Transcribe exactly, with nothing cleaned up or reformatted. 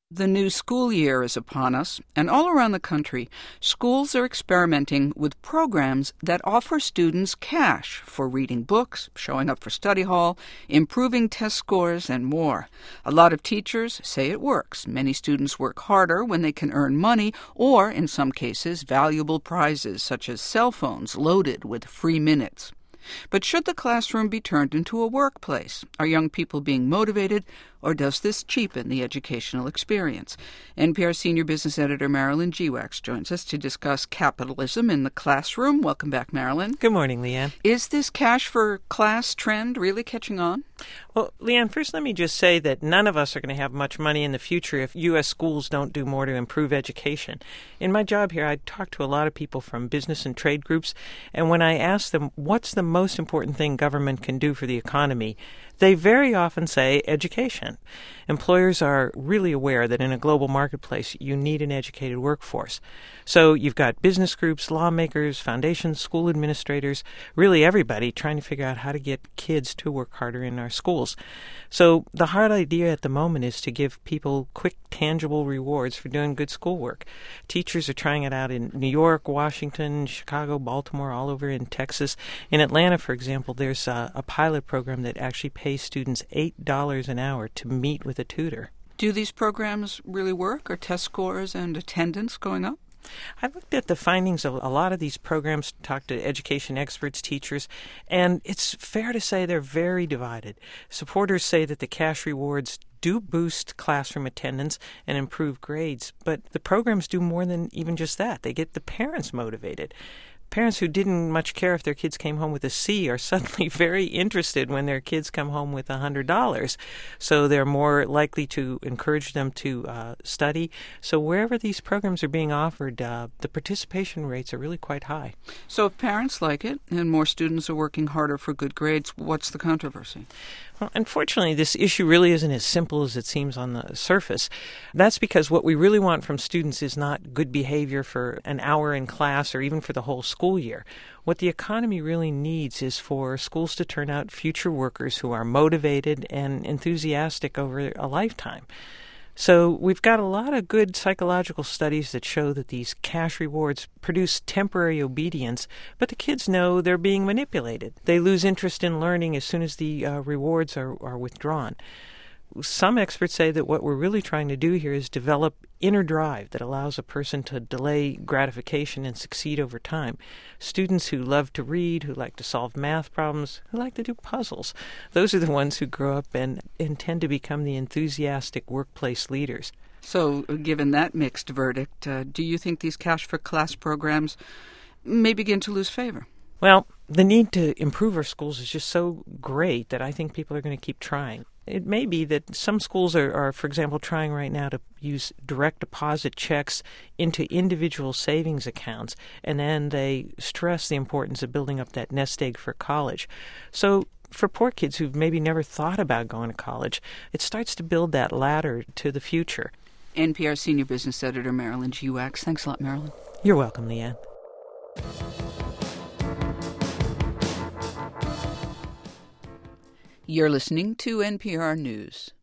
The new school year is upon us, and all around the country, schools are experimenting with programs that offer students cash for reading books, showing up for study hall, improving test scores, and more. A lot of teachers say it works. Many students work harder when they can earn money or, in some cases, valuable prizes such as cell phones loaded with free minutes. But should the classroom be turned into a workplace? Are young people being motivated, or does this cheapen the educational experience? N P R senior business editor Marilyn Geewax joins us to discuss capitalism in the classroom. Welcome back, Marilyn. Good morning, Leanne. Is this cash for class trend really catching on? Well, Leanne, first let me just say that none of us are going to have much money in the future if U S schools don't do more to improve education. In my job here, I talk to a lot of people from business and trade groups, and when I ask them what's the most important thing government can do for the economy, they very often say education. Employers are really aware that in a global marketplace, you need an educated workforce. So you've got business groups, lawmakers, foundations, school administrators, really everybody trying to figure out how to get kids to work harder in our schools. So the hard idea at the moment is to give people quick, tangible rewards for doing good schoolwork. Teachers are trying it out in New York, Washington, Chicago, Baltimore, all over in Texas. In Atlanta, for example, there's a, a pilot program that actually pays students eight dollars an hour to meet with a tutor. Do these programs really work? Are test scores and attendance going up? I looked at the findings of a lot of these programs, talked to education experts, teachers, and it's fair to say they're very divided. Supporters say that the cash rewards do boost classroom attendance and improve grades, but the programs do more than even just that. They get the parents motivated. Parents who didn't much care if their kids came home with a C are suddenly very interested when their kids come home with one hundred dollars. So they're more likely to encourage them to uh, study. So wherever these programs are being offered, uh, the participation rates are really quite high. So if parents like it and more students are working harder for good grades, what's the controversy? Well, unfortunately, this issue really isn't as simple as it seems on the surface. That's because what we really want from students is not good behavior for an hour in class or even for the whole school year. What the economy really needs is for schools to turn out future workers who are motivated and enthusiastic over a lifetime. So we've got a lot of good psychological studies that show that these cash rewards produce temporary obedience, but the kids know they're being manipulated. They lose interest in learning as soon as the uh, rewards are, are withdrawn. Some experts say that what we're really trying to do here is develop inner drive that allows a person to delay gratification and succeed over time. Students who love to read, who like to solve math problems, who like to do puzzles, those are the ones who grow up and intend to become the enthusiastic workplace leaders. So, given that mixed verdict, uh, do you think these cash for class programs may begin to lose favor? Well, the need to improve our schools is just so great that I think people are going to keep trying. It may be that some schools are, are, for example, trying right now to use direct deposit checks into individual savings accounts, and then they stress the importance of building up that nest egg for college. So for poor kids who've maybe never thought about going to college, it starts to build that ladder to the future. N P R senior business editor Marilyn Geewax. Thanks a lot, Marilyn. You're welcome, Leanne. You're listening to N P R News.